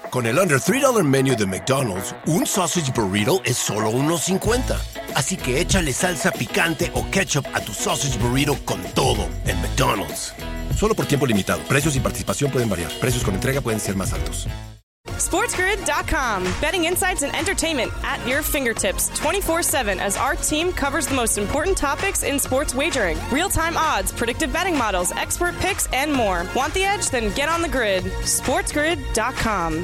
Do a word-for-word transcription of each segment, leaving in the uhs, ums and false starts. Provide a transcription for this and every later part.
Con el Under three dollar Menu de McDonald's, un Sausage Burrito es solo uno cincuenta. Así que échale salsa picante o ketchup a tu Sausage Burrito con todo en McDonald's. Solo por tiempo limitado. Precios y participación pueden variar. Precios con entrega pueden ser más altos. SportsGrid dot com. Betting insights and entertainment at your fingertips twenty-four seven as our team covers the most important topics in sports wagering. Real-time odds, predictive betting models, expert picks, and more. Want the edge? Then get on the grid. SportsGrid dot com.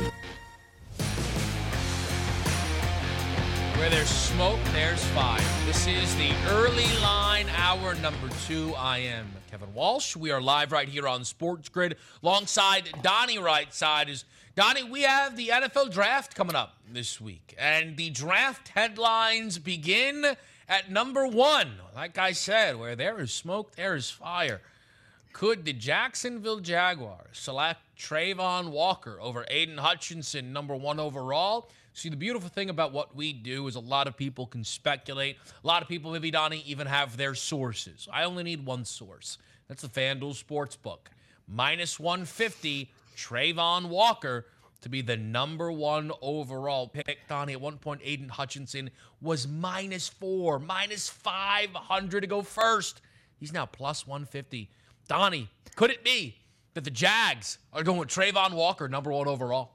Where there's smoke, there's fire. This is the early line, hour number two. I am Kevin Walsh. We are live right here on Sports Grid alongside Donnie right side. Is Donnie, we have the N F L draft coming up this week, and the draft headlines begin at number one. Like I said, where there is smoke, there is fire. Could the Jacksonville Jaguars select Travon Walker over Aiden Hutchinson, number one overall? See, the beautiful thing about what we do is a lot of people can speculate. A lot of people, maybe Donnie, even have their sources. I only need one source. That's the FanDuel Sportsbook. minus one fifty, Travon Walker to be the number one overall pick. Donnie, at one point, Aiden Hutchinson was minus four, minus five hundred to go first. He's now plus one fifty. Donnie, could it be that the Jags are going with Travon Walker, number one overall?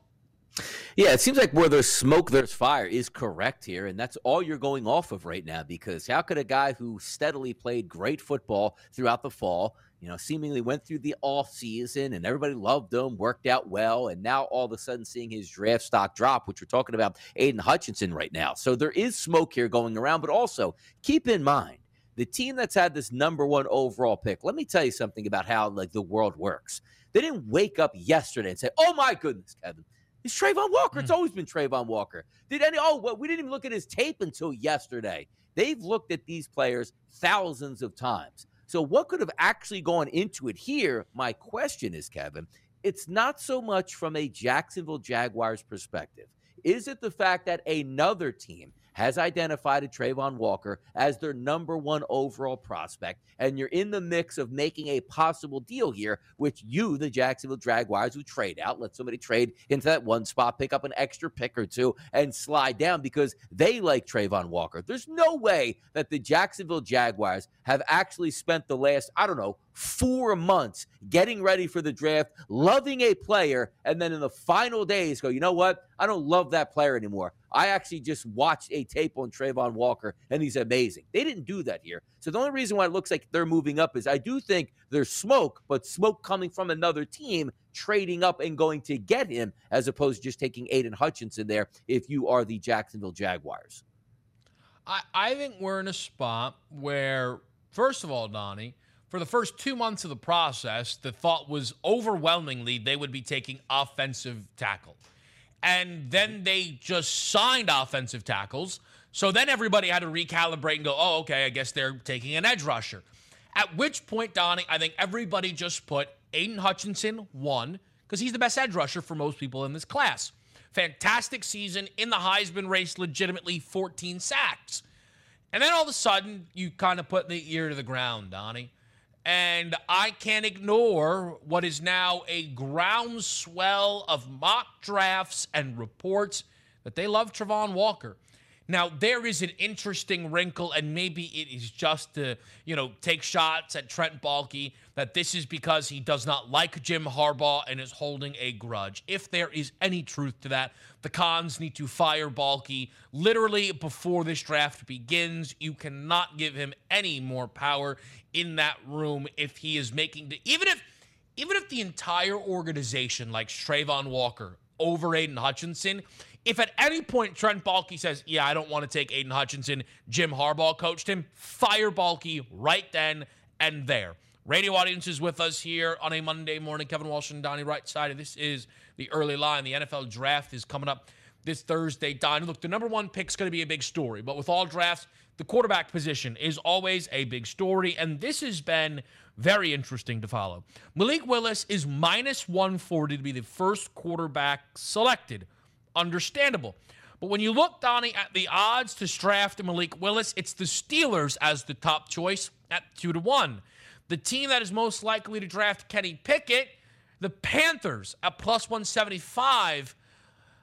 Yeah, it seems like where there's smoke, there's fire is correct here, and that's all you're going off of right now, because how could a guy who steadily played great football throughout the fall, you know, seemingly went through the off season and everybody loved him, worked out well, and now all of a sudden seeing his draft stock drop, which we're talking about Aiden Hutchinson right now. So there is smoke here going around, but also keep in mind, the team that's had this number one overall pick, let me tell you something about how, like, the world works. They didn't wake up yesterday and say, oh, my goodness, Kevin, it's Travon Walker. It's always been Travon Walker. Did any? Oh, well, we didn't even look at his tape until yesterday. They've looked at these players thousands of times. So what could have actually gone into it here? My question is, Kevin, it's not so much from a Jacksonville Jaguars perspective. Is it the fact that another team has identified a Travon Walker as their number one overall prospect, and you're in the mix of making a possible deal here, which you, the Jacksonville Jaguars, would trade out, let somebody trade into that one spot, pick up an extra pick or two, and slide down because they like Travon Walker. There's no way that the Jacksonville Jaguars have actually spent the last, I don't know, four months getting ready for the draft, loving a player, and then in the final days go, you know what? I don't love that player anymore. I actually just watched a tape on Travon Walker, and he's amazing. They didn't do that here. So the only reason why it looks like they're moving up is I do think there's smoke, but smoke coming from another team trading up and going to get him as opposed to just taking Aiden Hutchinson there if you are the Jacksonville Jaguars. I, I think we're in a spot where, first of all, Donnie, for the first two months of the process, the thought was overwhelmingly they would be taking offensive tackle. And then they just signed offensive tackles. So then everybody had to recalibrate and go, oh, okay, I guess they're taking an edge rusher. At which point, Donnie, I think everybody just put Aiden Hutchinson one, because he's the best edge rusher for most people in this class. Fantastic season in the Heisman race, legitimately fourteen sacks. And then all of a sudden, you kind of put the ear to the ground, Donnie. And I can't ignore what is now a groundswell of mock drafts and reports that they love Travon Walker. Now, there is an interesting wrinkle, and maybe it is just to, you know, take shots at Trent Baalke, that this is because he does not like Jim Harbaugh and is holding a grudge. If there is any truth to that, the Cons need to fire Baalke literally before this draft begins. You cannot give him any more power in that room if he is making the, even if even if the entire organization likes Travon Walker over Aiden Hutchinson, if at any point Trent Baalke says, yeah, I don't want to take Aiden Hutchinson, Jim Harbaugh coached him, fire Baalke right then and there. Radio audience is with us here on a Monday morning. Kevin Walsh and Donnie right side. This is the early line. The N F L draft is coming up this Thursday. Donnie, look, the number one pick is going to be a big story, but with all drafts, the quarterback position is always a big story, and this has been very interesting to follow. Malik Willis is minus one forty to be the first quarterback selected. Understandable. But when you look, Donnie, at the odds to draft Malik Willis, it's the Steelers as the top choice at two to one. The team that is most likely to draft Kenny Pickett, the Panthers at plus one seventy-five.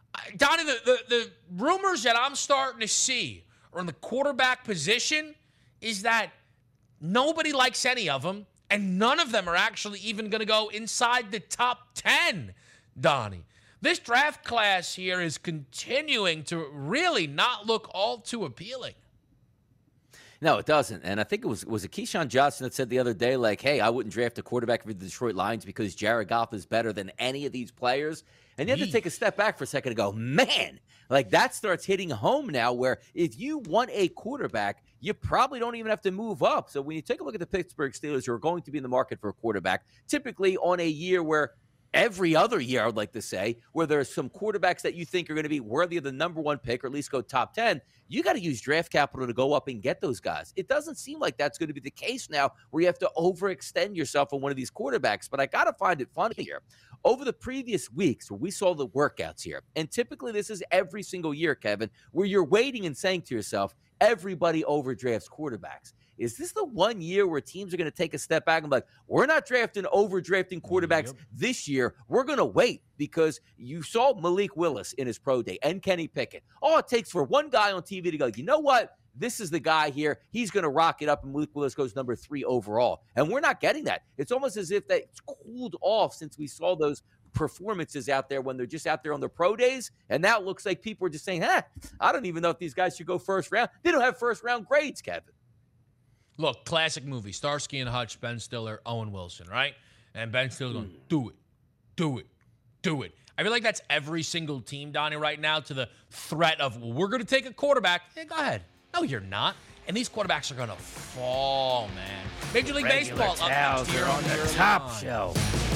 Donnie, the, the, the rumors that I'm starting to see on the quarterback position is that nobody likes any of them, and none of them are actually even going to go inside the top ten, Donnie. This draft class here is continuing to really not look all too appealing. No, it doesn't. And I think it was was it Keyshawn Johnson that said the other day, like, hey, I wouldn't draft a quarterback for the Detroit Lions because Jared Goff is better than any of these players. And you have to take a step back for a second and go, man, like that starts hitting home now where if you want a quarterback, you probably don't even have to move up. So when you take a look at the Pittsburgh Steelers who are going to be in the market for a quarterback, typically on a year where every other year, I would like to say, where there's some quarterbacks that you think are going to be worthy of the number one pick or at least go top ten, you got to use draft capital to go up and get those guys. It doesn't seem like that's going to be the case now where you have to overextend yourself on one of these quarterbacks. But I got to find it funny here. Over the previous weeks where we saw the workouts here, and typically this is every single year, Kevin, where you're waiting and saying to yourself, everybody overdrafts quarterbacks. Is this the one year where teams are going to take a step back and be like, we're not drafting overdrafting quarterbacks yep. this year. We're going to wait because you saw Malik Willis in his pro day and Kenny Pickett. All it takes for one guy on T V to go, you know what? This is the guy here. He's going to rock it up, and Malik Willis goes number three overall. And we're not getting that. It's almost as if that's cooled off since we saw those performances out there when they're just out there on the pro days. And now it looks like people are just saying, huh, I don't even know if these guys should go first round. They don't have first round grades, Kevin. Look, classic movie, Starsky and Hutch, Ben Stiller, Owen Wilson, right? And Ben Stiller going, do it, do it, do it. I feel like that's every single team, Donnie, right now to the threat of, well, we're going to take a quarterback. Hey, go ahead. No, you're not. And these quarterbacks are going to fall, man. Major League Regular Baseball up next year on the top shelf.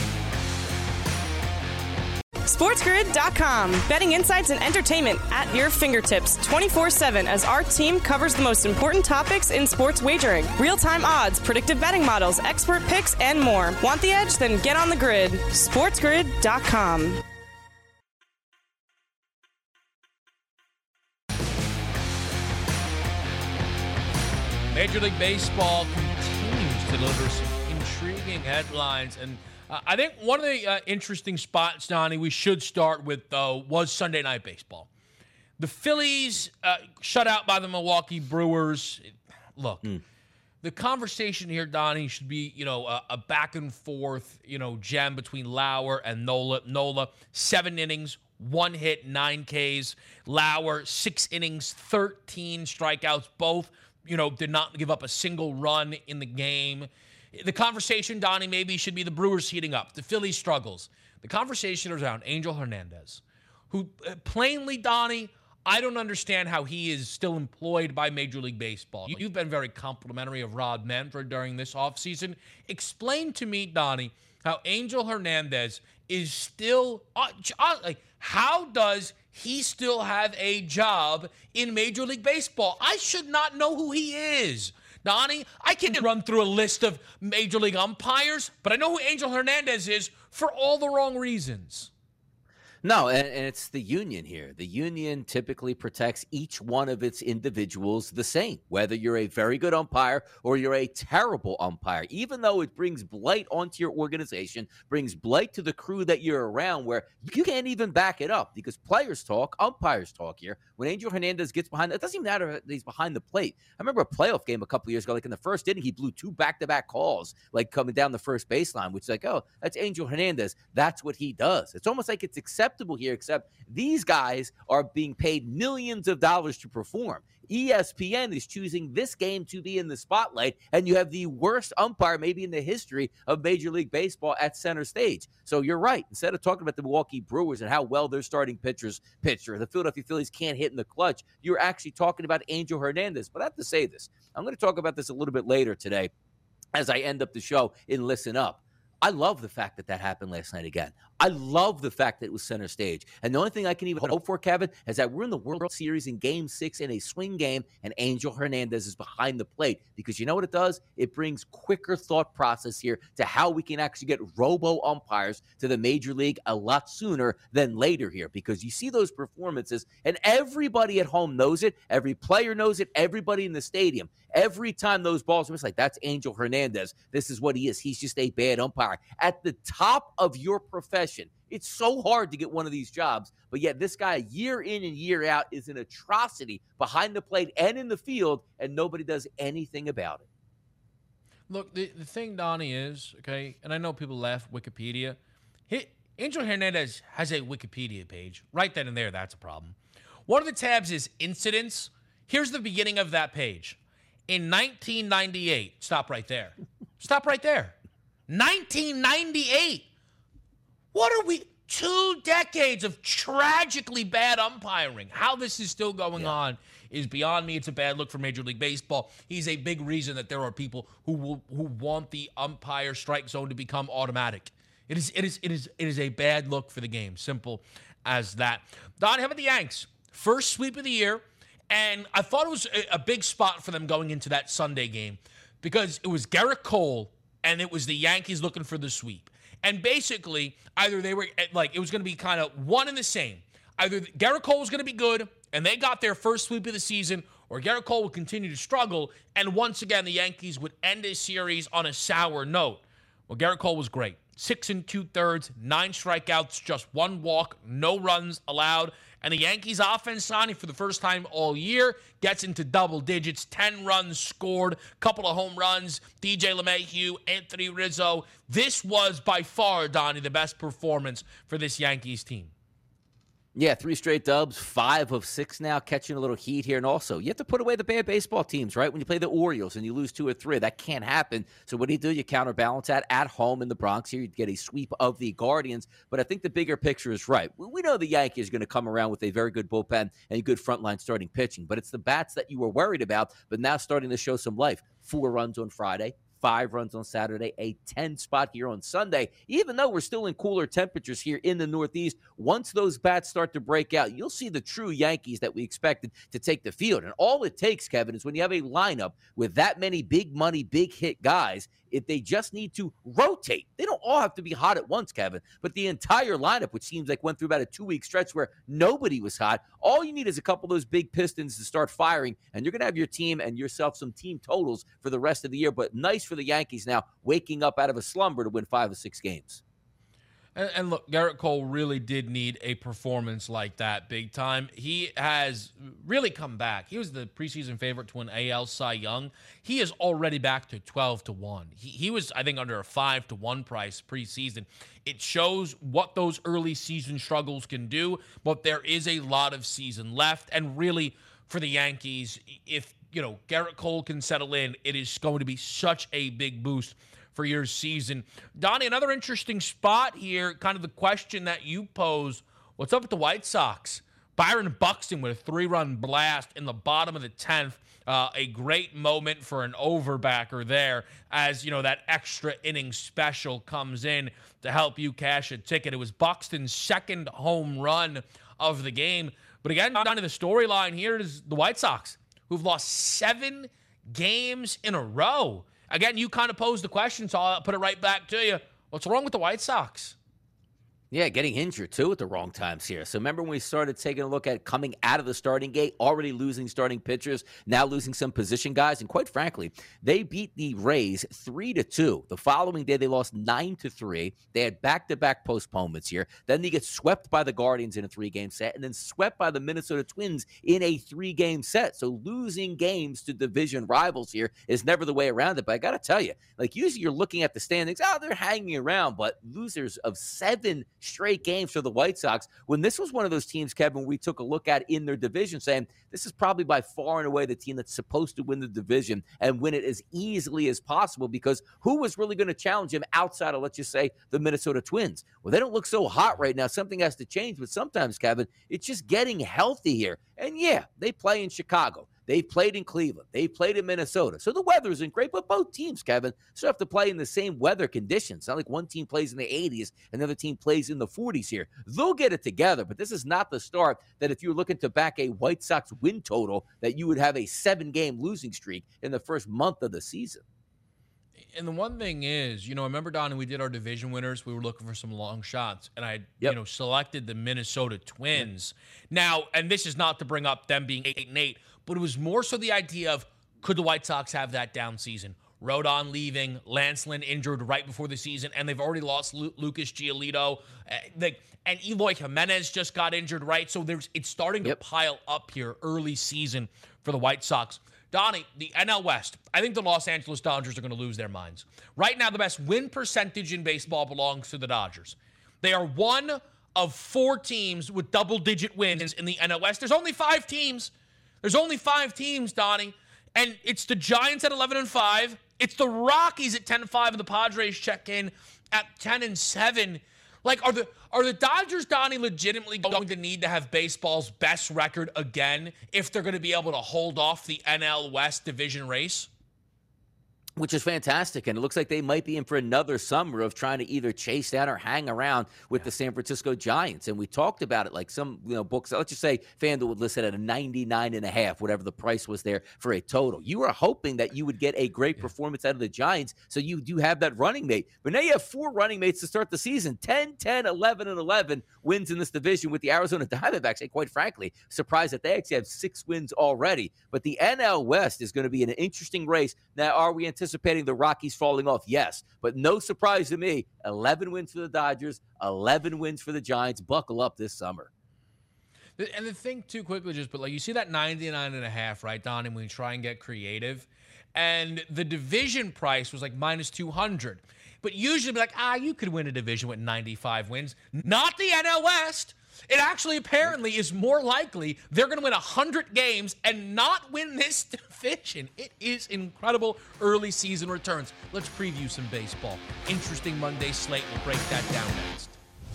SportsGrid dot com. Betting insights and entertainment at your fingertips twenty-four seven as our team covers the most important topics in sports wagering. Real-time odds, predictive betting models, expert picks, and more. Want the edge? Then get on the grid. SportsGrid dot com. Major League Baseball continues to deliver some intriguing headlines. And uh, I think one of the uh, interesting spots, Donnie, we should start with, though, was Sunday Night Baseball. The Phillies uh, shut out by the Milwaukee Brewers. Look, mm. the conversation here, Donnie, should be, you know, a, a back and forth, you know, gem between Lauer and Nola. Nola, seven innings, one hit, nine Ks. Lauer, six innings, thirteen strikeouts, both, you know, did not give up a single run in the game. The conversation, Donnie, maybe should be the Brewers heating up. The Phillies struggles. The conversation is around Angel Hernandez, who uh, plainly, Donnie, I don't understand how he is still employed by Major League Baseball. You've been very complimentary of Rod Manfred during this offseason. Explain to me, Donnie, how Angel Hernandez is still uh, uh, like, how does he still have a job in Major League Baseball? I should not know who he is. Donnie, I can run through a list of Major League umpires, but I know who Angel Hernandez is for all the wrong reasons. No, and, and it's the union here. The union typically protects each one of its individuals the same, whether you're a very good umpire or you're a terrible umpire, even though it brings blight onto your organization, brings blight to the crew that you're around where you can't even back it up because players talk, umpires talk here. When Angel Hernandez gets behind, it doesn't even matter that he's behind the plate. I remember a playoff game a couple of years ago, like in the first inning, he blew two back-to-back calls, like coming down the first baseline, which is like, oh, that's Angel Hernandez. That's what he does. It's almost like it's acceptable here, except these guys are being paid millions of dollars to perform. E S P N is choosing this game to be in the spotlight, and you have the worst umpire maybe in the history of Major League Baseball at center stage. So you're right. Instead of talking about the Milwaukee Brewers and how well their starting pitchers pitch, or the Philadelphia Phillies can't hit in the clutch, you're actually talking about Angel Hernandez. But I have to say this. I'm going to talk about this a little bit later today as I end up the show in Listen Up. I love the fact that that happened last night again. I love the fact that it was center stage. And the only thing I can even hope for, Kevin, is that we're in the World Series in Game six in a swing game, and Angel Hernandez is behind the plate. Because you know what it does? It brings quicker thought process here to how we can actually get robo-umpires to the Major League a lot sooner than later here. Because you see those performances, and everybody at home knows it. Every player knows it. Everybody in the stadium. Every time those balls are missed, like, that's Angel Hernandez. This is what he is. He's just a bad umpire. At the top of your profession, profession. It's so hard to get one of these jobs, but yet this guy year in and year out is an atrocity behind the plate and in the field, and nobody does anything about it. Look, the, the thing, Donnie, is, okay, and I know people laugh Wikipedia. He, Angel Hernandez has a Wikipedia page. Right then and there, that's a problem. One of the tabs is incidents. Here's the beginning of that page. In nineteen ninety-eight, stop right there. Stop right there. nineteen ninety-eight. What are we? Two decades of tragically bad umpiring. How this is still going yeah. on is beyond me. It's a bad look for Major League Baseball. He's a big reason that there are people who will, who want the umpire strike zone to become automatic. It is it is it is it is a bad look for the game. Simple as that. Don, how about the Yanks? First sweep of the year, and I thought it was a, a big spot for them going into that Sunday game because it was Gerrit Cole and it was the Yankees looking for the sweep. And basically, either they were, like, it was going to be kind of one and the same. Either Gerrit Cole was going to be good, and they got their first sweep of the season, or Gerrit Cole would continue to struggle, and once again, the Yankees would end a series on a sour note. Well, Gerrit Cole was great. Six and two-thirds, nine strikeouts, just one walk, no runs allowed. And the Yankees offense, Sonny, for the first time all year, gets into double digits. ten runs scored, couple of home runs. D J LeMahieu, Anthony Rizzo. This was by far, Donnie, the best performance for this Yankees team. Yeah, three straight dubs, five of six now, catching a little heat here. And also, you have to put away the bad baseball teams, right? When you play the Orioles and you lose two or three, that can't happen. So what do you do? You counterbalance that at home in the Bronx. Here you get a sweep of the Guardians. But I think the bigger picture is right. We know the Yankees are going to come around with a very good bullpen and a good frontline starting pitching. But it's the bats that you were worried about, but now starting to show some life. Four runs on Friday. Five runs on Saturday, a ten spot here on Sunday. Even though we're still in cooler temperatures here in the Northeast, once those bats start to break out, you'll see the true Yankees that we expected to take the field. And all it takes, Kevin, is when you have a lineup with that many big money, big hit guys, if they just need to rotate. They don't all have to be hot at once, Kevin, but the entire lineup, which seems like went through about a two-week stretch where nobody was hot, all you need is a couple of those big pistons to start firing, and you're going to have your team and yourself some team totals for the rest of the year. But nice for the Yankees now waking up out of a slumber to win five or six games. And, and look, Gerrit Cole really did need a performance like that big time. He has really come back. He was the preseason favorite to win A L Cy Young. He is already back to twelve to one. He, he was, I think, under a five to one price preseason. It shows what those early season struggles can do, but there is a lot of season left. And really, for the Yankees, if, you know, Gerrit Cole can settle in, it is going to be such a big boost for your season. Donnie, another interesting spot here, kind of the question that you pose, what's up with the White Sox? Byron Buxton with a three-run blast in the bottom of the tenth. Uh, a great moment for an overbacker there as, you know, that extra inning special comes in to help you cash a ticket. It was Buxton's second home run of the game. But again, Donnie, the storyline here is the White Sox, who've lost seven games in a row. Again, you kind of posed the question, so I'll put it right back to you. What's wrong with the White Sox? Yeah, getting injured, too, at the wrong times here. So remember when we started taking a look at coming out of the starting gate, already losing starting pitchers, now losing some position guys. And quite frankly, they beat the Rays three to two. The following day, they lost nine to three. They had back-to-back postponements here. Then they get swept by the Guardians in a three-game set, and then swept by the Minnesota Twins in a three-game set. So losing games to division rivals here is never the way around it. But I got to tell you, like, usually you're looking at the standings, oh, they're hanging around, but losers of seven straight games for the White Sox, when this was one of those teams, Kevin, we took a look at in their division saying this is probably by far and away the team that's supposed to win the division and win it as easily as possible, because who was really going to challenge him outside of, let's just say, the Minnesota Twins? Well, they don't look so hot right now. Something has to change, but sometimes, Kevin, it's just getting healthy here. And yeah, they play in Chicago. They've played in Cleveland. They've played in Minnesota. So the weather isn't great, but both teams, Kevin, still have to play in the same weather conditions. It's not like one team plays in the eighties and the other team plays in the forties here. They'll get it together, but this is not the start that if you're looking to back a White Sox win total, that you would have a seven-game losing streak in the first month of the season. And the one thing is, you know, I remember, Don, we did our division winners. We were looking for some long shots, and I, yep. you know, selected the Minnesota Twins. Yep. Now, and this is not to bring up them being eight and eight, but it was more so the idea of, could the White Sox have that down season? Rodon leaving, Lance Lynn injured right before the season, and they've already lost Lu- Lucas Giolito. Uh, they, and Eloy Jimenez just got injured, right? So there's it's starting yep. to pile up here early season for the White Sox. Donnie, the N L West, I think the Los Angeles Dodgers are going to lose their minds. Right now, the best win percentage in baseball belongs to the Dodgers. They are one of four teams with double-digit wins in the N L West. There's only five teams. There's only five teams, Donnie. And it's the Giants at eleven and five. It's the Rockies at ten and five, and the Padres check in at ten and seven. Like, are the are the Dodgers, Donnie, legitimately going to need to have baseball's best record again if they're going to be able to hold off the N L West division race? Which is fantastic, and it looks like they might be in for another summer of trying to either chase down or hang around with yeah. the San Francisco Giants. And we talked about it, like some you know books. Let's just say FanDuel would list it at a ninety-nine and a half, whatever the price was there for a total. You were hoping that you would get a great yeah. performance out of the Giants, so you do have that running mate. But now you have four running mates to start the season: ten, ten, eleven, and eleven wins in this division with the Arizona Diamondbacks. And quite frankly, surprised that they actually have six wins already. But the N L West is going to be an interesting race. Now, are we anticipating Anticipating the Rockies falling off? Yes, but no surprise to me. eleven wins for the Dodgers, eleven wins for the Giants. Buckle up this summer. And the thing, too, quickly, just, but like you see that ninety-nine and a half, right, Don, and we try and get creative. And the division price was like minus two hundred. But usually be like, ah, you could win a division with ninety-five wins. Not the N L West. It actually apparently is more likely they're going to win one hundred games and not win this division. It is incredible early season returns. Let's preview some baseball. Interesting Monday slate. We'll break that down next.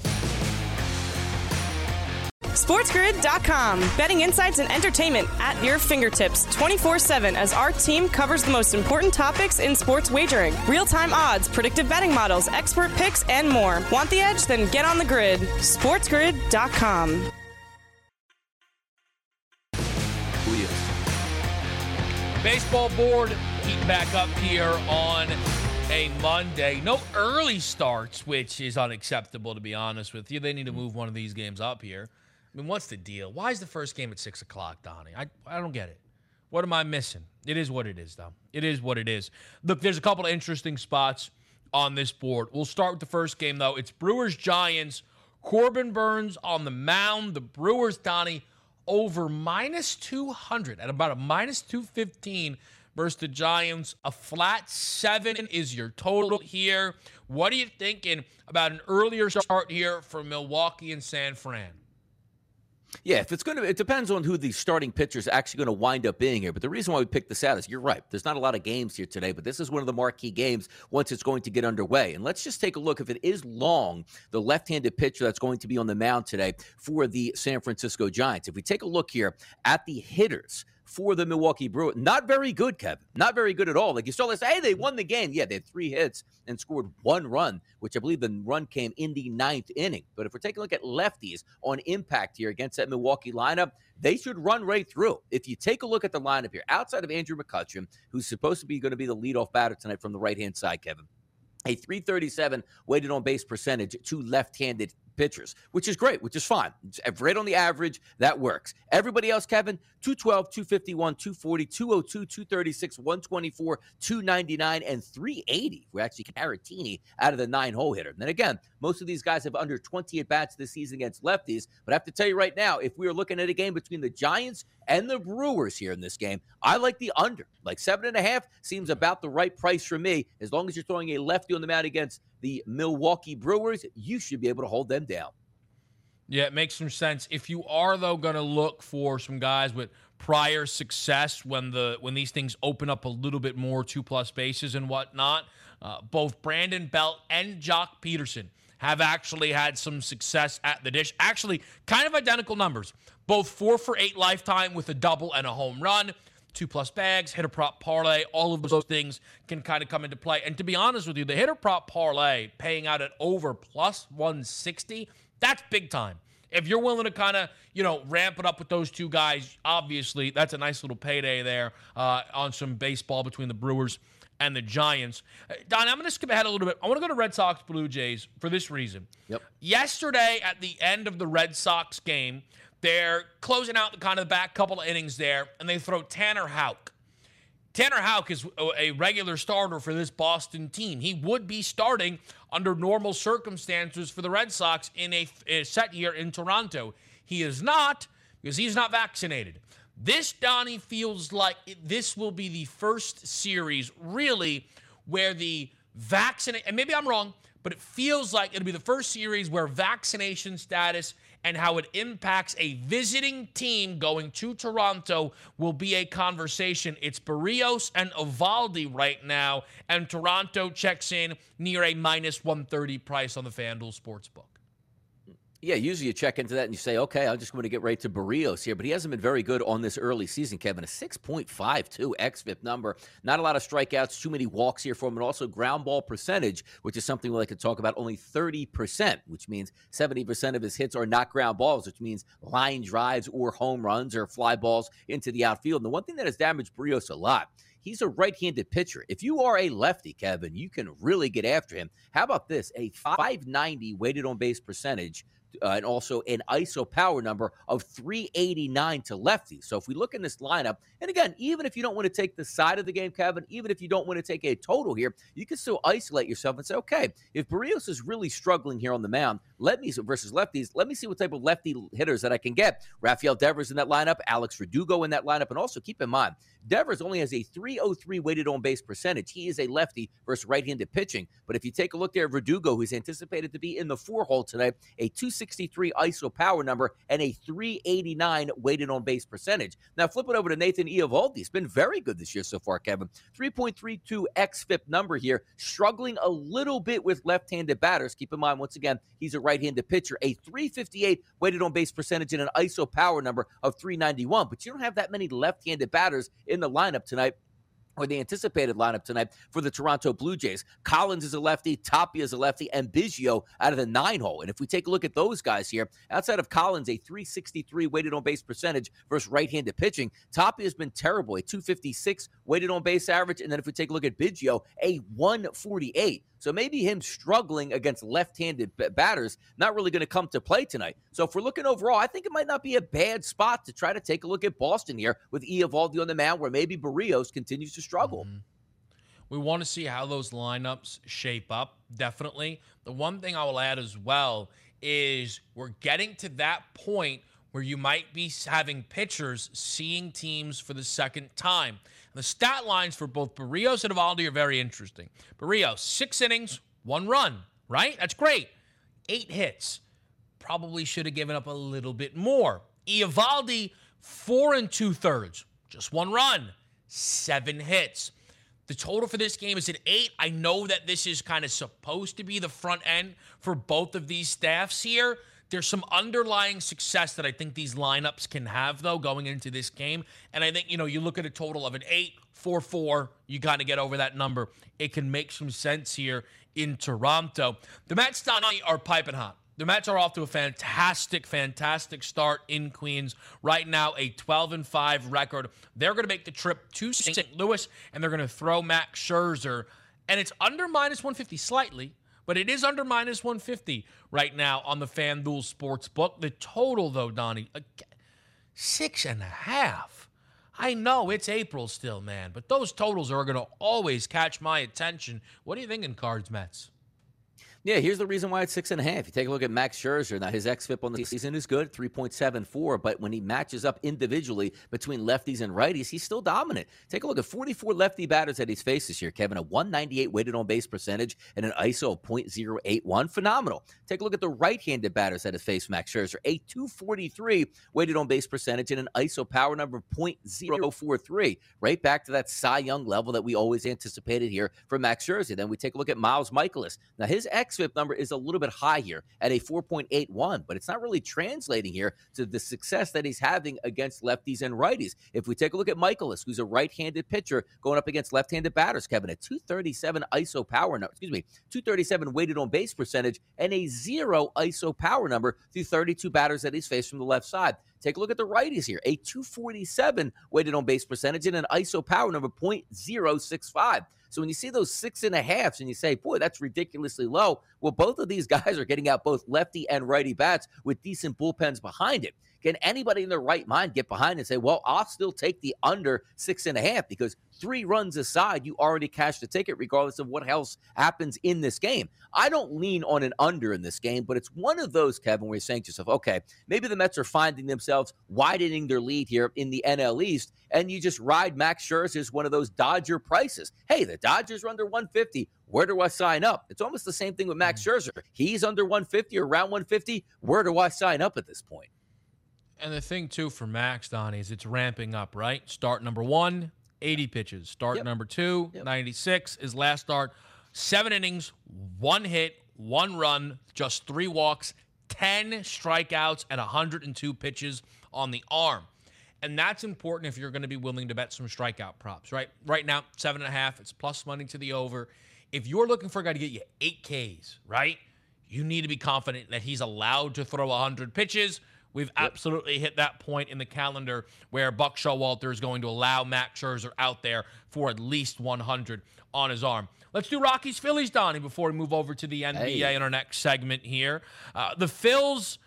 SportsGrid dot com. Betting insights and entertainment at your fingertips twenty-four seven as our team covers the most important topics in sports wagering. Real-time odds, predictive betting models, expert picks, and more. Want the edge? Then get on the grid. SportsGrid dot com. Baseball board heating back up here on a Monday. No early starts, which is unacceptable, to be honest with you. They need to move one of these games up here. I mean, what's the deal? Why is the first game at six o'clock, Donnie? I, I don't get it. What am I missing? It is what it is, though. It is what it is. Look, there's a couple of interesting spots on this board. We'll start with the first game, though. It's Brewers-Giants. Corbin Burns on the mound. The Brewers, Donnie, over minus two hundred at about a minus two fifteen versus the Giants. A flat seven is your total here. What are you thinking about an earlier start here for Milwaukee and San Fran? Yeah, if it's going to, it depends on who the starting pitcher is actually going to wind up being here. But the reason why we picked this out is you're right. There's not a lot of games here today, but this is one of the marquee games once it's going to get underway. And let's just take a look. If it is Long, the left-handed pitcher that's going to be on the mound today for the San Francisco Giants. If we take a look here at the hitters for the Milwaukee Brewers, not very good, Kevin. Not very good at all. Like you saw this, hey, they won the game. Yeah, they had three hits and scored one run, which I believe the run came in the ninth inning. But if we're taking a look at lefties on impact here against that Milwaukee lineup, they should run right through. If you take a look at the lineup here, outside of Andrew McCutchen, who's supposed to be going to be the leadoff batter tonight from the right-hand side, Kevin, a three thirty-seven weighted on base percentage to left-handed pitchers, which is great, which is fine. It's right on the average. That works. Everybody else, Kevin, two twelve, two fifty-one, two forty, two oh two, two thirty-six, one twenty-four, two ninety-nine, and three eighty. We're actually Caratini out of the nine-hole hitter. And then again, most of these guys have under twenty at-bats this season against lefties. But I have to tell you right now, if we were looking at a game between the Giants and the Brewers here in this game, I like the under. Like seven and a half seems about the right price for me. As long as you're throwing a lefty on the mound against the Milwaukee Brewers, you should be able to hold them down. Yeah, it makes some sense. If you are, though, going to look for some guys with prior success when the when these things open up a little bit more, two-plus bases and whatnot, uh, both Brandon Belt and Jock Peterson have actually had some success at the dish. Actually, kind of identical numbers. Both four for eight lifetime with a double and a home run. Two-plus bags, hitter prop parlay, all of those things can kind of come into play. And to be honest with you, the hitter prop parlay paying out at over plus one sixty, that's big time. If you're willing to kind of, you know, ramp it up with those two guys, obviously that's a nice little payday there uh, on some baseball between the Brewers and the Giants. Uh, Don, I'm going to skip ahead a little bit. I want to go to Red Sox Blue Jays for this reason. Yep. Yesterday at the end of the Red Sox game, they're closing out the kind of the back couple of innings there, and they throw Tanner Houck. Tanner Houck is a regular starter for this Boston team. He would be starting under normal circumstances for the Red Sox in a, a set here in Toronto. He is not because he's not vaccinated. This, Donnie, feels like this will be the first series, really, where the vaccinate, and maybe I'm wrong, but it feels like it'll be the first series where vaccination status and how it impacts a visiting team going to Toronto will be a conversation. It's Berríos and Eovaldi right now, and Toronto checks in near a minus one thirty price on the FanDuel Sportsbook. Yeah, usually you check into that and you say, okay, I'm just going to get right to Berríos here, but he hasn't been very good on this early season, Kevin. A six point five two X F I P number. Not a lot of strikeouts, too many walks here for him, and also ground ball percentage, which is something we like to talk about, only thirty percent, which means seventy percent of his hits are not ground balls, which means line drives or home runs or fly balls into the outfield. And the one thing that has damaged Berríos a lot, he's a right-handed pitcher. If you are a lefty, Kevin, you can really get after him. How about this? A five ninety weighted on base percentage, Uh, and also an I S O power number of three eighty-nine to lefties. So if we look in this lineup, and again, even if you don't want to take the side of the game, Kevin, even if you don't want to take a total here, you can still isolate yourself and say, okay, if Berríos is really struggling here on the mound, let me versus lefties, let me see what type of lefty hitters that I can get. Rafael Devers in that lineup, Alex Verdugo in that lineup, and also keep in mind, Devers only has a three oh three weighted on base percentage. He is a lefty versus right-handed pitching. But if you take a look there at Verdugo, who's anticipated to be in the four hole tonight, a two sixty-three I S O power number and a three eighty-nine weighted on base percentage. Now flip it over to Nathan Eovaldi. He's been very good this year so far, Kevin. three point three two X F I P number here, struggling a little bit with left-handed batters. Keep in mind, once again, he's a right-handed pitcher. A three fifty-eight weighted on base percentage and an I S O power number of three ninety-one. But you don't have that many left-handed batters in the lineup tonight, or the anticipated lineup tonight for the Toronto Blue Jays. Collins is a lefty, Tapia is a lefty, and Biggio out of the nine hole. And if we take a look at those guys here, outside of Collins, a three sixty-three weighted on base percentage versus right-handed pitching. Tapia has been terrible, a two fifty-six weighted on base average. And then if we take a look at Biggio, a one forty-eight. So maybe him struggling against left-handed b- batters not really going to come to play tonight. So if we're looking overall, I think it might not be a bad spot to try to take a look at Boston here with Eovaldi on the mound, where maybe Berríos continues to struggle. Mm-hmm. We want to see how those lineups shape up, definitely. The one thing I will add as well is we're getting to that point where you might be having pitchers seeing teams for the second time. The stat lines for both Berríos and Eovaldi are very interesting. Berríos, six innings, one run, right? That's great. Eight hits. Probably should have given up a little bit more. Eovaldi, four and two-thirds, just one run, seven hits. The total for this game is at eight. I know that this is kind of supposed to be the front end for both of these staffs here. There's some underlying success that I think these lineups can have, though, going into this game. And I think, you know, you look at a total of an eight, four, four, you got to get over that number. It can make some sense here in Toronto. The Mets, Donnie, are piping hot. The Mets are off to a fantastic, fantastic start in Queens. Right now, a twelve and five record. They're going to make the trip to Saint Louis, and they're going to throw Max Scherzer. And it's under minus one fifty slightly, but it is under minus one fifty right now on the FanDuel Sportsbook. The total, though, Donnie, six and a half. I know it's April still, man, but those totals are going to always catch my attention. What are you thinking, Cards Mets? Yeah, here's the reason why it's six and a half. You take a look at Max Scherzer. Now, his X F I P on the season is good, three point seven four, but when he matches up individually between lefties and righties, he's still dominant. Take a look at forty-four lefty batters that he's faced this year, Kevin. A one ninety-eight weighted on base percentage and an I S O of point oh eight one. Phenomenal. Take a look at the right-handed batters that have faced Max Scherzer. A two forty-three weighted on base percentage and an I S O power number of point oh four three. Right back to that Cy Young level that we always anticipated here for Max Scherzer. Then we take a look at Miles Mikolas. Now, his X F I P number is a little bit high here at a four point eight one, but it's not really translating here to the success that he's having against lefties and righties. If we take a look at Mikolas, who's a right-handed pitcher going up against left-handed batters, Kevin, a two thirty-seven I S O power number, excuse me, two thirty-seven weighted on base percentage and a zero I S O power number through thirty-two batters that he's faced from the left side. Take a look at the righties here, a two forty-seven weighted on base percentage and an I S O power number point oh six five. So when you see those six and a halves and you say, boy, that's ridiculously low, well, both of these guys are getting out both lefty and righty bats with decent bullpens behind it. can anybody in their right mind get behind and say, well, I'll still take the under six and a half because three runs aside, you already cashed the ticket regardless of what else happens in this game. I don't lean on an under in this game, but it's one of those, Kevin, where you're saying to yourself, okay, maybe the Mets are finding themselves widening their lead here in the N L East, and you just ride Max Scherzer as one of those Dodger prices. Hey, the Dodgers are under one fifty. Where do I sign up? It's almost the same thing with Max Scherzer. He's under one fifty or around one fifty. Where do I sign up at this point? And the thing, too, for Max, Donnie, is it's ramping up, right? Start number one, eighty pitches. Start yep. number two, yep. ninety-six. His last start, seven innings, one hit, one run, just three walks, ten strikeouts, and one hundred two pitches on the arm. And that's important if you're going to be willing to bet some strikeout props, right? Right now, seven and a half. It's plus money to the over. If you're looking for a guy to get you eight Ks, right, you need to be confident that he's allowed to throw one hundred pitches. We've yep. absolutely hit that point in the calendar where Buck Showalter is going to allow Max Scherzer out there for at least one hundred on his arm. Let's do Rockies Phillies, Donnie, before we move over to the N B A hey. in our next segment here. Uh, the Phils,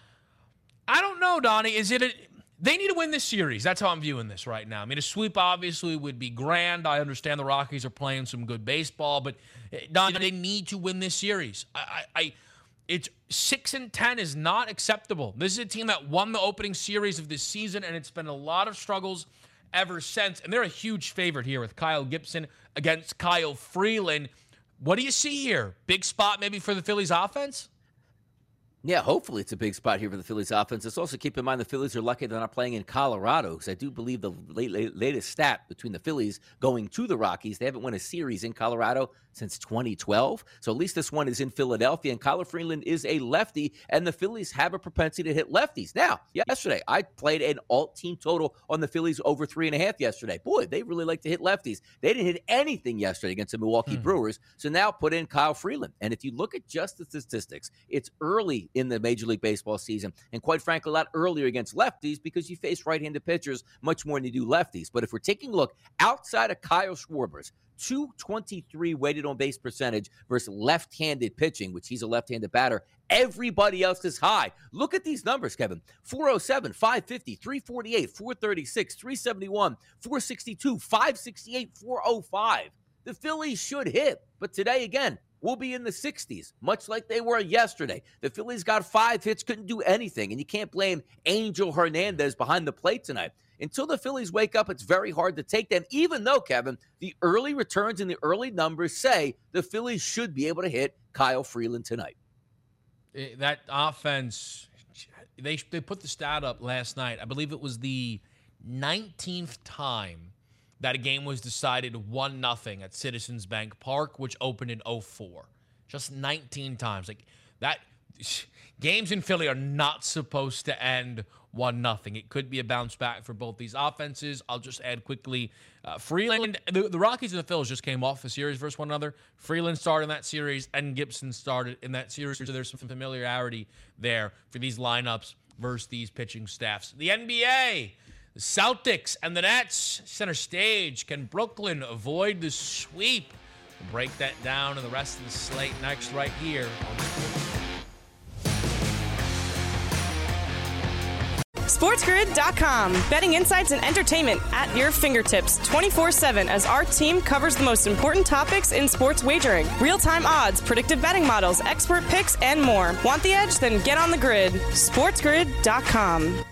I don't know, Donnie. Is it a, they need to win this series. That's how I'm viewing this right now. I mean, a sweep obviously would be grand. I understand the Rockies are playing some good baseball, but Donnie, they need to win this series. I, I, I It's six and ten is not acceptable. This is a team that won the opening series of this season, and it's been a lot of struggles ever since. And they're a huge favorite here with Kyle Gibson against Kyle Freeland. What do you see here? Big spot maybe for the Phillies offense? Yeah, hopefully it's a big spot here for the Phillies offense. Let's also keep in mind the Phillies are lucky they're not playing in Colorado, because I do believe the late, late, latest stat between the Phillies going to the Rockies, they haven't won a series in Colorado since twenty twelve. So at least this one is in Philadelphia, and Kyle Freeland is a lefty, and the Phillies have a propensity to hit lefties. Now, yesterday, I played an alt-team total on the Phillies over three and a half yesterday. Boy, they really like to hit lefties. They didn't hit anything yesterday against the Milwaukee hmm. Brewers, so now put in Kyle Freeland. And if you look at just the statistics, it's early in the Major League Baseball season, and quite frankly, a lot earlier against lefties because you face right-handed pitchers much more than you do lefties. But if we're taking a look outside of Kyle Schwarber's two twenty-three weighted on base percentage versus left-handed pitching, which he's a left-handed batter, everybody else is high. Look at these numbers, Kevin. four oh seven, five fifty, three forty-eight, four thirty-six, three seventy-one, four sixty-two, five sixty-eight, four oh five. The Phillies should hit, but today, again, we'll be in the sixties, much like they were yesterday. The Phillies got five hits, couldn't do anything, and you can't blame Angel Hernandez behind the plate tonight. Until the Phillies wake up, it's very hard to take them, even though, Kevin, the early returns and the early numbers say the Phillies should be able to hit Kyle Freeland tonight. That offense, they, they put the stat up last night. I believe it was the nineteenth time that a game was decided one nothing at Citizens Bank Park, which opened in oh four. Just nineteen times. Like that, games in Philly are not supposed to end one nothing. It could be a bounce back for both these offenses. I'll just add quickly, uh, Freeland, the, the Rockies and the Phils just came off a series versus one another. Freeland started in that series, and Gibson started in that series, so there's some familiarity there for these lineups versus these pitching staffs. The N B A, the Celtics and the Nets center stage. Can Brooklyn avoid the sweep? We'll break that down and the rest of the slate next right here on Sports. SportsGrid dot com. Betting insights and entertainment at your fingertips twenty-four seven as our team covers the most important topics in sports wagering. Real-time odds, predictive betting models, expert picks, and more. Want the edge? Then get on the grid. SportsGrid dot com.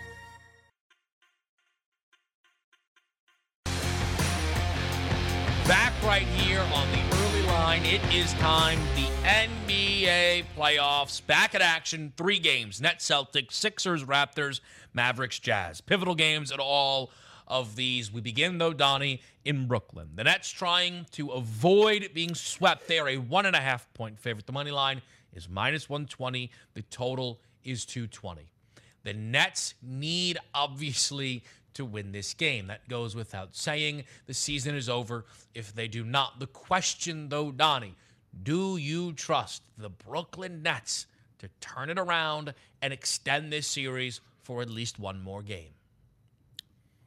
Back right here on the early line. It is time. The N B A playoffs. Back at action. Three games. Nets, Celtics, Sixers, Raptors, Mavericks, Jazz. Pivotal games at all of these. We begin, though, Donnie, in Brooklyn. The Nets trying to avoid being swept. They are a one and a half point favorite. The money line is minus one twenty. The total is two twenty. The Nets need, obviously, to win this game. That goes without saying. The season is over if they do not. The question, though, Donnie, do you trust the Brooklyn Nets to turn it around and extend this series for at least one more game?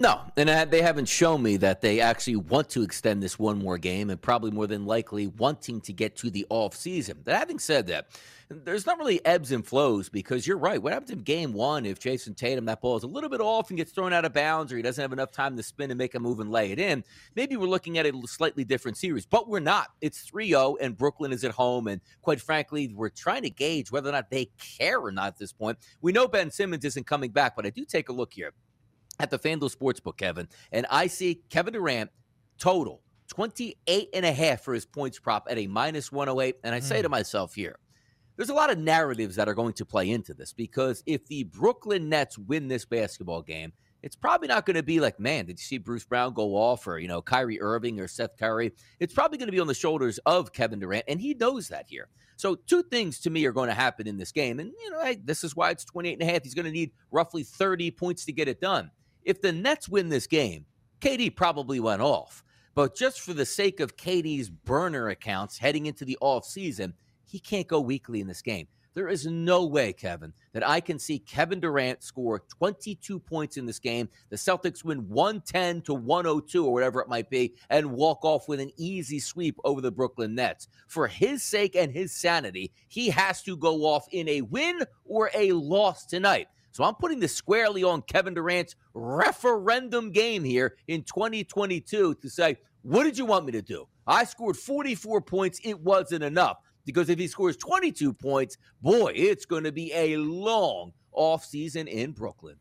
No, and they haven't shown me that they actually want to extend this one more game and probably more than likely wanting to get to the offseason. But having said that, there's not really ebbs and flows because you're right. What happens in game one if Jason Tatum, that ball is a little bit off and gets thrown out of bounds or he doesn't have enough time to spin and make a move and lay it in? Maybe we're looking at a slightly different series, but we're not. It's three oh and Brooklyn is at home. And quite frankly, we're trying to gauge whether or not they care or not at this point. We know Ben Simmons isn't coming back, but I do take a look here at the FanDuel Sportsbook, Kevin, and I see Kevin Durant total twenty-eight and a half for his points prop at a minus one oh eight. And I mm. say to myself here, there's a lot of narratives that are going to play into this because if the Brooklyn Nets win this basketball game, it's probably not going to be like, man, did you see Bruce Brown go off or, you know, Kyrie Irving or Seth Curry? It's probably going to be on the shoulders of Kevin Durant, and he knows that here. So two things to me are going to happen in this game. And, you know, hey, this is why it's twenty-eight and a half. He's going to need roughly thirty points to get it done. If the Nets win this game, K D probably went off. But just for the sake of K D's burner accounts heading into the offseason, he can't go weakly in this game. There is no way, Kevin, that I can see Kevin Durant score twenty-two points in this game. The Celtics win one ten to one oh two or whatever it might be and walk off with an easy sweep over the Brooklyn Nets. For his sake and his sanity, he has to go off in a win or a loss tonight. So I'm putting this squarely on Kevin Durant's referendum game here in twenty twenty-two to say, what did you want me to do? I scored forty-four points. It wasn't enough. Because if he scores twenty-two points, boy, it's going to be a long offseason in Brooklyn.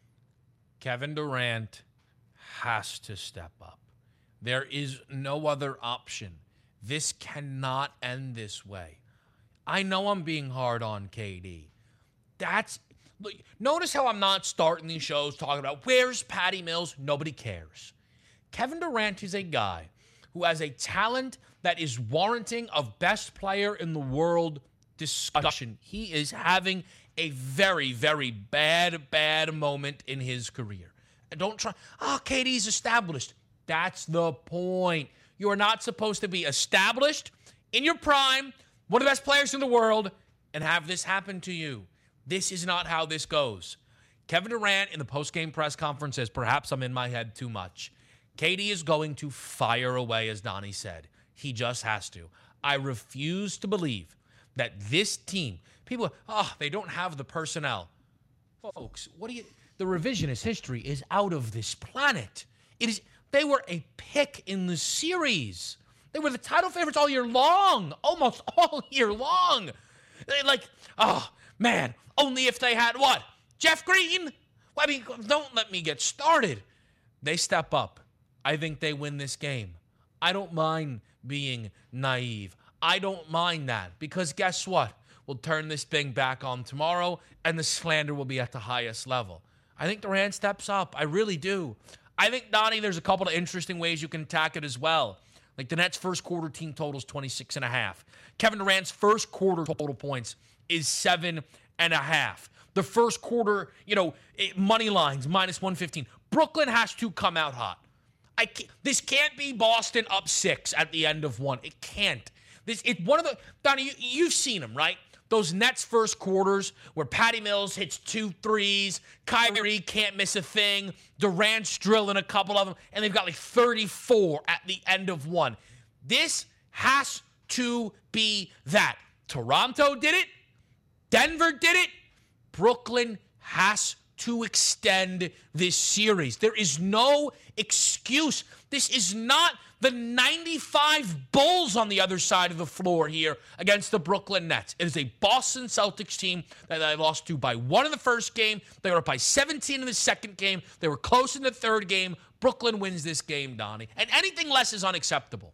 Kevin Durant has to step up. There is no other option. This cannot end this way. I know I'm being hard on K D. That's look, notice how I'm not starting these shows talking about where's Patty Mills? Nobody cares. Kevin Durant is a guy who has a talent that is warranting of best player in the world discussion. He is having a very, very bad, bad moment in his career. And don't try, oh, K D's established. That's the point. You are not supposed to be established in your prime, one of the best players in the world, and have this happen to you. This is not how this goes. Kevin Durant in the post-game press conference says, perhaps I'm in my head too much. K D is going to fire away, as Donnie said. He just has to. I refuse to believe that this team, people, oh, they don't have the personnel. Folks, what do you, the revisionist history is out of this planet. It is, they were a pick in the series. They were the title favorites all year long, almost all year long. They like, oh, man, only if they had what? Jeff Green? Well, I mean, don't let me get started. They step up. I think they win this game. I don't mind being naive. I don't mind that because guess what? We'll turn this thing back on tomorrow and the slander will be at the highest level. I think Durant steps up. I really do. I think, Donnie, there's a couple of interesting ways you can attack it as well. Like the Nets' first quarter team total is twenty-six and a half. Kevin Durant's first quarter total points is seven and a half. The first quarter, you know, money lines, minus one fifteen. Brooklyn has to come out hot. I can't, this can't be Boston up six at the end of one. It can't. This it one of the Donnie. You, you've seen them, right? Those Nets first quarters where Patty Mills hits two threes, Kyrie can't miss a thing, Durant's drilling a couple of them, and they've got like thirty-four at the end of one. This has to be that. Toronto did it. Denver did it. Brooklyn has to extend this series. There is no excuse. This is not the ninety-five Bulls on the other side of the floor here against the Brooklyn Nets. It is a Boston Celtics team that I lost to by one in the first game. They were up by seventeen in the second game. They were close in the third game. Brooklyn wins this game, Donnie. And anything less is unacceptable.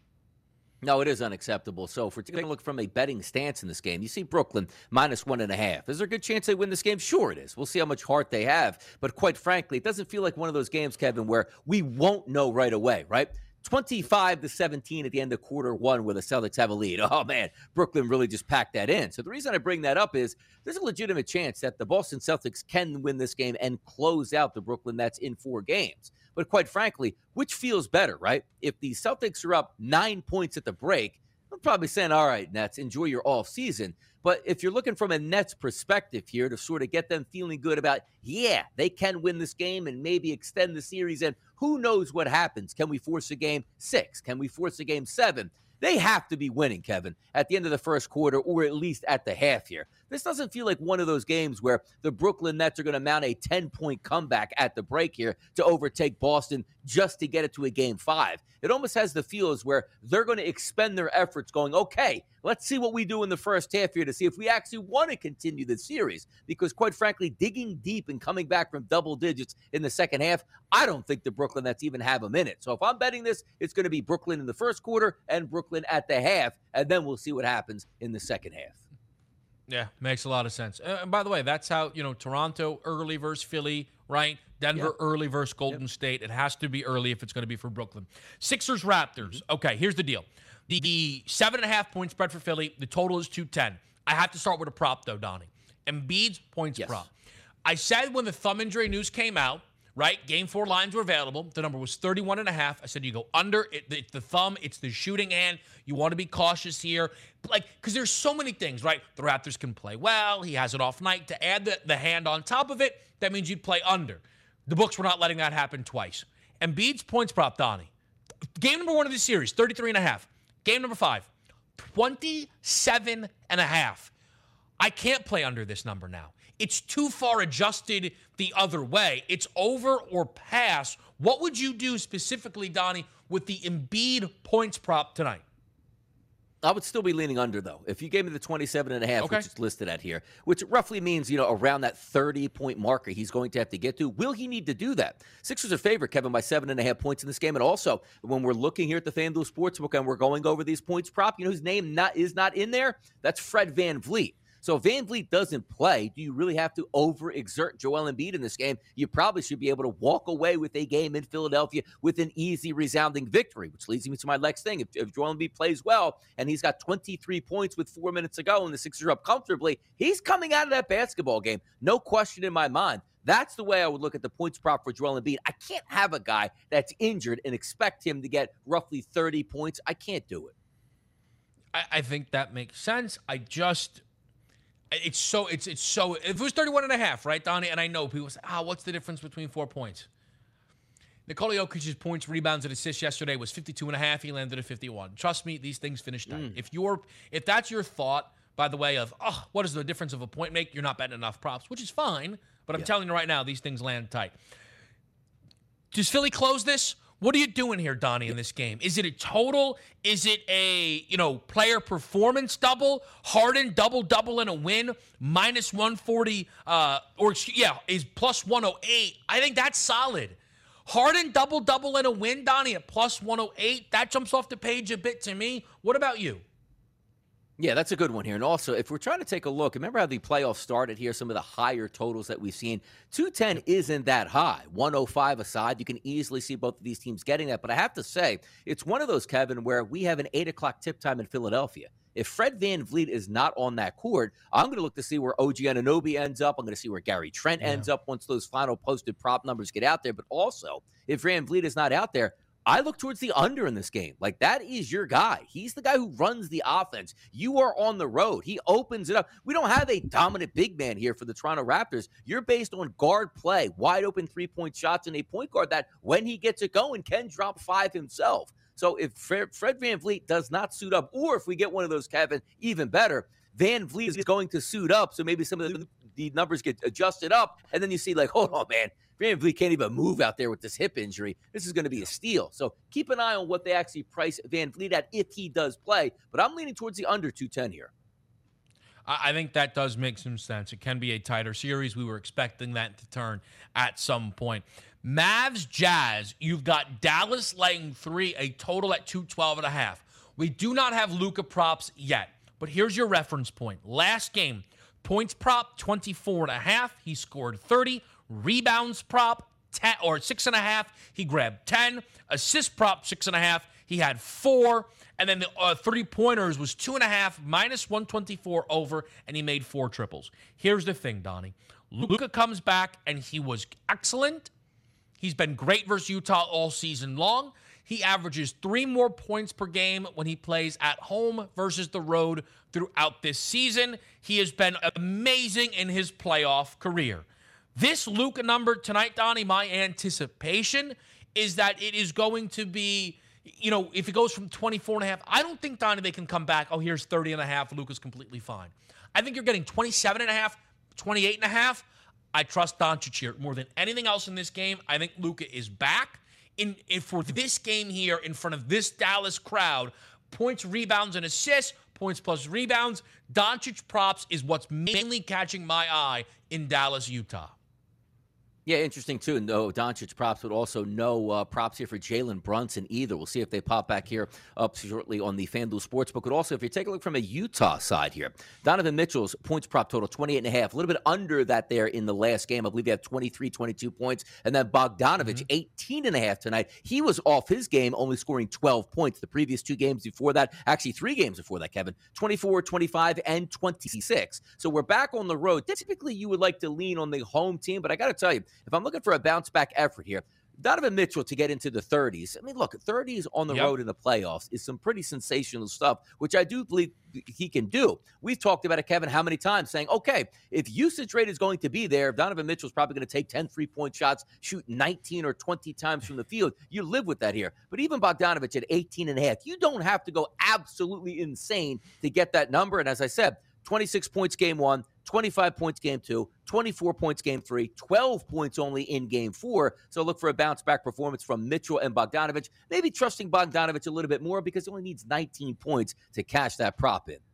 No, it is unacceptable. So if we're taking a look from a betting stance in this game, you see Brooklyn minus one and a half. Is there a good chance they win this game? Sure it is. We'll see how much heart they have. But quite frankly, it doesn't feel like one of those games, Kevin, where we won't know right away, right? twenty-five to seventeen at the end of quarter one where the Celtics have a lead. Oh, man, Brooklyn really just packed that in. So the reason I bring that up is there's a legitimate chance that the Boston Celtics can win this game and close out the Brooklyn Nets in four games. But quite frankly, which feels better, right? If the Celtics are up nine points at the break, I'm probably saying, all right, Nets, enjoy your off season. But if you're looking from a Nets perspective here to sort of get them feeling good about, yeah, they can win this game and maybe extend the series, and who knows what happens? Can we force a game six? Can we force a game seven? They have to be winning, Kevin, at the end of the first quarter or at least at the half here. This doesn't feel like one of those games where the Brooklyn Nets are going to mount a ten-point comeback at the break here to overtake Boston just to get it to a game five. It almost has the feels where they're going to expend their efforts going, okay, let's see what we do in the first half here to see if we actually want to continue the series. Because quite frankly, digging deep and coming back from double digits in the second half, I don't think the Brooklyn Nets even have a minute. So if I'm betting this, it's going to be Brooklyn in the first quarter and Brooklyn at the half, and then we'll see what happens in the second half. Yeah, makes a lot of sense. Uh, and by the way, that's how, you know, Toronto early versus Philly, right? Denver yep. early versus Golden yep. State. It has to be early if it's going to be for Brooklyn. Sixers, Raptors. Mm-hmm. Okay, here's the deal. The, the seven and a half point spread for Philly, the total is two ten. I have to start with a prop, though, Donnie. Embiid's points yes. prop. I said when the thumb injury news came out, right, game four lines were available. The number was thirty-one and a half. I said you go under. It, it's the thumb. It's the shooting hand. You want to be cautious here. Like, because there's so many things, right? The Raptors can play well. He has an off night. To add the, the hand on top of it, that means you'd play under. The books were not letting that happen twice. Embiid's points prop, Donnie. Game number one of this series, thirty-three and a half. Game number five, twenty-seven and a half. I can't play under this number now. It's too far adjusted the other way. It's over or pass. What would you do specifically, Donnie, with the Embiid points prop tonight? I would still be leaning under, though. If you gave me the twenty-seven and a half, okay. which is listed at here, which roughly means, you know, around that thirty-point marker he's going to have to get to, will he need to do that? Sixers are favored, Kevin, by seven and a half points in this game. And also, when we're looking here at the FanDuel Sportsbook and we're going over these points prop, you know whose name not is not in there? That's Fred VanVleet. So if VanVleet doesn't play, do you really have to overexert Joel Embiid in this game? You probably should be able to walk away with a game in Philadelphia with an easy, resounding victory, which leads me to my next thing. If, if Joel Embiid plays well and he's got twenty-three points with four minutes to go and the Sixers are up comfortably, he's coming out of that basketball game. No question in my mind. That's the way I would look at the points prop for Joel Embiid. I can't have a guy that's injured and expect him to get roughly thirty points. I can't do it. I, I think that makes sense. I just... It's so, it's it's so, if it was thirty-one and a half, right, Donnie? And I know people say, ah, what's the difference between four points? Nikola Jokic's points, rebounds, and assists yesterday was fifty-two and a half. He landed at fifty-one. Trust me, these things finish tight. Mm. If you're, if that's your thought, by the way, of, oh, what is the difference of a point make? You're not betting enough props, which is fine. But I'm yeah. telling you right now, these things land tight. Does Philly close this? What are you doing here, Donnie, in this game? Is it a total? Is it a, you know, player performance double? Harden double-double in a win, minus one forty, uh, or, yeah, is plus one oh eight. I think that's solid. Harden double-double in a win, Donnie, at plus one oh eight. That jumps off the page a bit to me. What about you? Yeah, that's a good one here. And also, if we're trying to take a look, remember how the playoffs started here, some of the higher totals that we've seen. two ten isn't that high. one oh five aside, you can easily see both of these teams getting that. But I have to say, it's one of those, Kevin, where we have an eight o'clock tip time in Philadelphia. If Fred VanVleet is not on that court, I'm going to look to see where O G Anunoby ends up. I'm going to see where Gary Trent yeah. ends up once those final posted prop numbers get out there. But also, if VanVleet is not out there, I look towards the under in this game. Like, that is your guy. He's the guy who runs the offense. You are on the road. He opens it up. We don't have a dominant big man here for the Toronto Raptors. You're based on guard play, wide open three-point shots, and a point guard that, when he gets it going, can drop five himself. So if Fred, Fred VanVleet does not suit up, or if we get one of those, Kevin, even better, VanVleet is going to suit up, so maybe some of the, the numbers get adjusted up, and then you see, like, hold on, man, VanVleet can't even move out there with this hip injury. This is going to be a steal. So keep an eye on what they actually price VanVleet at if he does play, but I'm leaning towards the under two ten here. I think that does make some sense. It can be a tighter series. We were expecting that to turn at some point. Mavs Jazz, you've got Dallas laying three, a total at two twelve and a half. We do not have Luka props yet, but here's your reference point. Last game, points prop twenty-four and a half. He scored thirty. Rebounds prop ten or six and a half. He grabbed ten. Assist prop six and a half. He had four. And then the uh, three pointers was two and a half minus one twenty-four over, and he made four triples. Here's the thing, Donnie. Luka comes back, and he was excellent. He's been great versus Utah all season long. He averages three more points per game when he plays at home versus the road throughout this season. He has been amazing in his playoff career. This Luka number tonight, Donnie, my anticipation is that it is going to be, you know, if it goes from twenty-four and a half, I don't think, Donnie, they can come back, oh, here's thirty and a half, Luka's completely fine. I think you're getting twenty-seven and a half, twenty-eight and a half. I trust Doncic here more than anything else in this game. I think Luka is back. In, in for this game here in front of this Dallas crowd, points, rebounds, and assists, points plus rebounds, Doncic props is what's mainly catching my eye in Dallas, Utah. Yeah, interesting, too. No Doncic props, but also no uh, props here for Jalen Brunson either. We'll see if they pop back here up shortly on the FanDuel Sportsbook. But also, if you take a look from a Utah side here, Donovan Mitchell's points prop total, twenty-eight and a half, a little bit under that there in the last game. I believe he had twenty-three, twenty-two points. And then Bogdanovich, mm-hmm. eighteen and a half tonight. He was off his game, only scoring twelve points. The previous two games before that, actually three games before that, Kevin, twenty-four, twenty-five, and twenty-six. So we're back on the road. Typically, you would like to lean on the home team, but I got to tell you, if I'm looking for a bounce-back effort here, Donovan Mitchell to get into the thirties. I mean, look, thirties on the yep. road in the playoffs is some pretty sensational stuff, which I do believe he can do. We've talked about it, Kevin, how many times, saying, okay, if usage rate is going to be there, if Donovan Mitchell's probably going to take ten three-point shots, shoot nineteen or twenty times from the field, you live with that here. But even Bogdanovich at eighteen and a half, you don't have to go absolutely insane to get that number. And as I said, twenty-six points game one, twenty-five points game two, twenty-four points game three, twelve points only in game four. So look for a bounce-back performance from Mitchell and Bogdanovich. Maybe trusting Bogdanovich a little bit more because he only needs nineteen points to cash that prop in.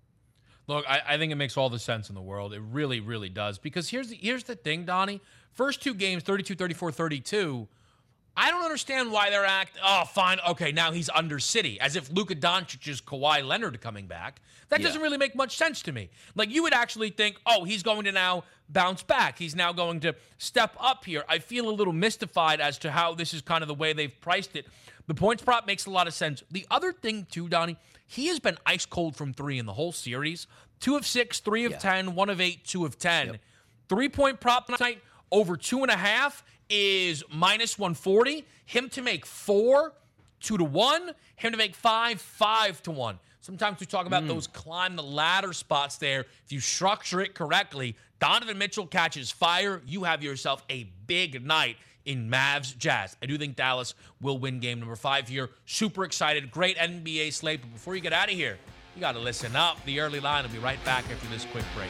Look, I, I think it makes all the sense in the world. It really, really does. Because here's the, here's the thing, Donnie. First two games, thirty-two, thirty-four, thirty-two. I don't understand why they're act. Oh, fine. Okay, now he's under City, as if Luka Doncic is Kawhi Leonard coming back. That yeah. doesn't really make much sense to me. Like, you would actually think, oh, he's going to now bounce back. He's now going to step up here. I feel a little mystified as to how this is kind of the way they've priced it. The points prop makes a lot of sense. The other thing, too, Donnie, he has been ice cold from three in the whole series. Two of six, three of yeah. ten, one of eight, two of ten. Yep. Three-point prop tonight, over two and a half is minus one forty. Him to make four, two to one. Him to make five, five to one. Sometimes we talk about mm. those climb the ladder spots there. If you structure it correctly, Donovan Mitchell catches fire. You have yourself a big night in Mavs Jazz. I do think Dallas will win game number five here. Super excited. Great N B A slate. But before you get out of here, you got to listen up. The early line will be right back after this quick break.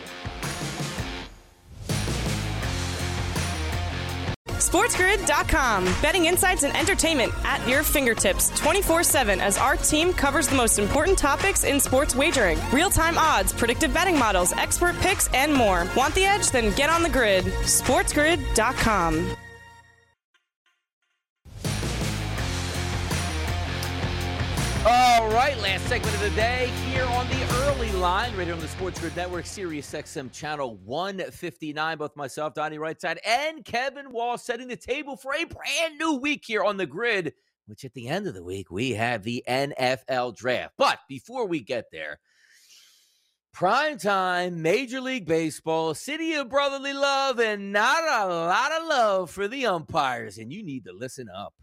SportsGrid dot com. Betting insights and entertainment at your fingertips twenty-four seven as our team covers the most important topics in sports wagering. Real-time odds, predictive betting models, expert picks, and more. Want the edge? Then get on the grid. SportsGrid dot com. All right, last segment of the day here on the early line, right here on the Sports Grid Network, Sirius X M channel one fifty-nine. Both myself, Donnie Rightside, and Kevin Wall setting the table for a brand new week here on the grid, which at the end of the week, we have the N F L draft. But before we get there, prime time, Major League Baseball, city of brotherly love, and not a lot of love for the umpires, and you need to listen up.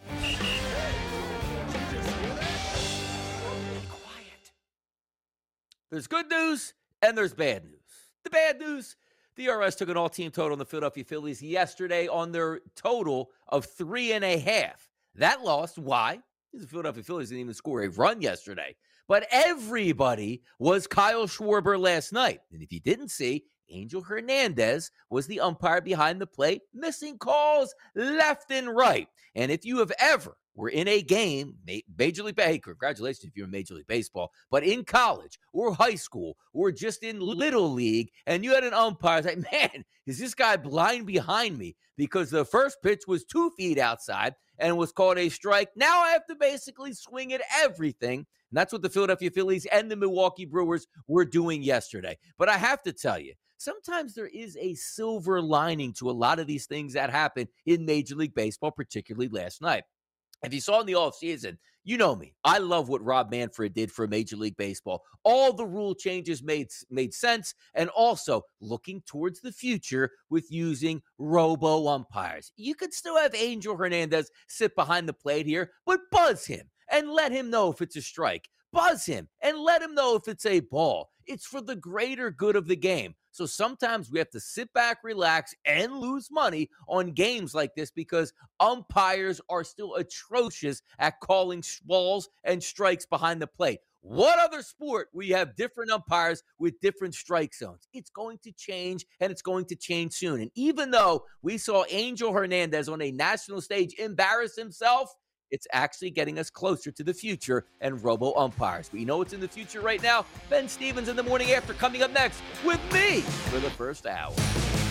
There's good news and there's bad news. The bad news, the R S took an all-team total on the Philadelphia Phillies yesterday on their total of three and a half. That lost. Why? Because the Philadelphia Phillies didn't even score a run yesterday. But everybody was Kyle Schwarber last night. And if you didn't see, Angel Hernandez was the umpire behind the plate, missing calls left and right. And if you have ever were in a game, Major League Baseball, hey, congratulations if you're in Major League Baseball, but in college or high school or just in Little League, and you had an umpire, like, man, is this guy blind behind me? Because the first pitch was two feet outside and was called a strike. Now I have to basically swing at everything. And that's what the Philadelphia Phillies and the Milwaukee Brewers were doing yesterday. But I have to tell you, sometimes there is a silver lining to a lot of these things that happen in Major League Baseball, particularly last night. If you saw in the offseason, you know me. I love what Rob Manfred did for Major League Baseball. All the rule changes made, made sense, and also looking towards the future with using robo-umpires. You could still have Angel Hernandez sit behind the plate here, but buzz him and let him know if it's a strike. Buzz him and let him know if it's a ball. It's for the greater good of the game. So sometimes we have to sit back, relax, and lose money on games like this because umpires are still atrocious at calling balls and strikes behind the plate. What other sport where you have different umpires with different strike zones? It's going to change, and it's going to change soon. And even though we saw Angel Hernandez on a national stage embarrass himself, it's actually getting us closer to the future and robo-umpires. But you know what's in the future right now? Ben Stevens in the morning after coming up next with me for the first hour.